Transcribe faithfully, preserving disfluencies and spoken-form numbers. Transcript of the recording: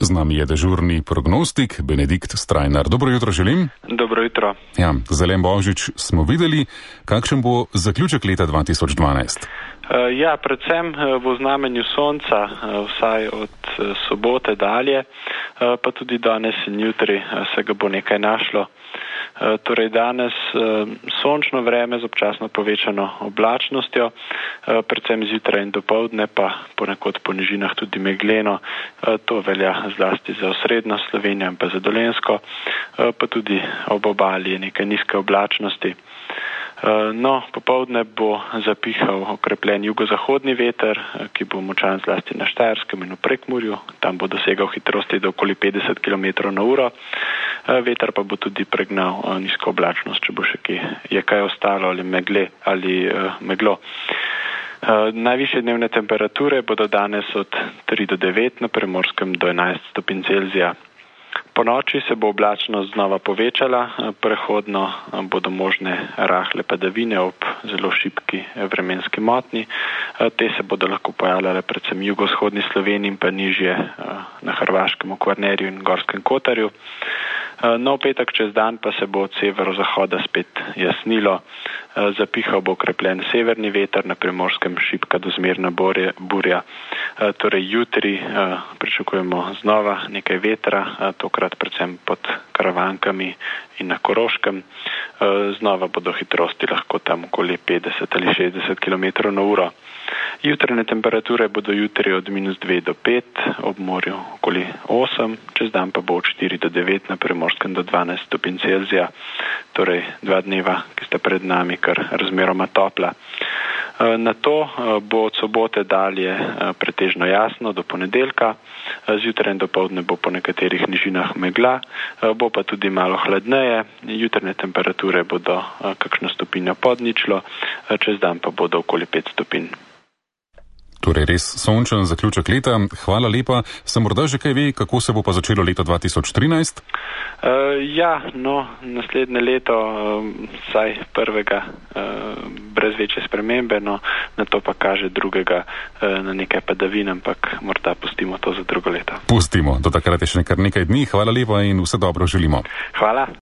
Z nami je dežurni prognostik Benedikt Strajnar. Dobro jutro želim. Dobro jutro. Ja, zelen božič smo videli. Kakšen bo zaključek leta dva tisoč dvanajst? Uh, ja, predvsem uh, v znamenju sonca, uh, vsaj od uh, sobote dalje, uh, pa tudi danes in jutri uh, se ga bo nekaj našlo. Uh, torej danes uh, sončno vreme z občasno povečano oblačnostjo, uh, predvsem zjutraj in dopoldne, pa ponekod po nižinah tudi megleno. Uh, to velja zlasti za osrednjo Slovenijo in pa za Dolenjsko, uh, pa tudi ob obali je nekaj nizke oblačnosti. No, popoldne bo zapihal okrepljen jugozahodni veter, ki bo močan zlasti na Štajerskem in v Prekmurju. Tam bo dosegal hitrosti do okoli petdeset kilometrov na uro. Veter pa bo tudi pregnal nizko oblačnost, če bo še kaj, je kaj ostalo ali megle ali uh, meglo. Uh, najvišje dnevne temperature bodo danes od tri do devet, na Primorskem do enajst stopinj Celzija. Po noči se bo oblačnost znova povečala, prehodno bodo možne rahle padavine ob zelo šibki vremenski motnji. Te se bodo lahko pojavljale predvsem v jugovzhodni Sloveniji in pa nižje na Hrvaškem, v Kvarnerju in Gorskem Kotarju. No, v petek čez dan pa se bo od severozahoda spet jasnilo. Zapihal bo okrepljen severni veter, na Primorskem šibka do zmerna burja. Torej jutri pričakujemo znova nekaj vetra, tokrat predvsem pod Karavankami in na Koroškem. Znova bodo hitrosti lahko tam okoli petdeset ali šestdeset kilometrov na uro. Jutrajne temperature bodo jutri od minus dve do pet, ob morju okoli osem, čez dan pa bo od štiri do devet, na Primorskem do dvanajst stopinj Celzija. Torej dva dneva, ki sta pred nami, kar razmeroma topla. Na to bo od sobote dalje pretežno jasno do ponedeljka. Zjutraj in dopoldne bo po nekaterih nižinah megla, bo pa tudi malo hladneje. Jutrajne temperature bodo kakšno stopinjo pod ničlo, čez dan pa bodo okoli pet stopinj. Torej res sončen zaključek leta. Hvala lepa. Se morda že kaj ve, kako se bo pa začelo leto dva tisoč trinajst? Uh, ja, no, naslednje leto uh, vsaj prvega uh, brez večje spremembe, no, na to pa kaže drugega uh, na nekaj padavin, ampak morda pustimo to za drugo leto. Pustimo. Do takrat je še nekaj, nekaj dni. Hvala lepa in vse dobro želimo. Hvala.